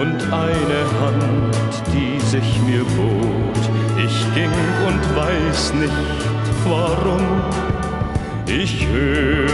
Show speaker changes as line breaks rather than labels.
und eine Hand, die sich mir bot. Ich ging und weiß nicht warum. Ich höre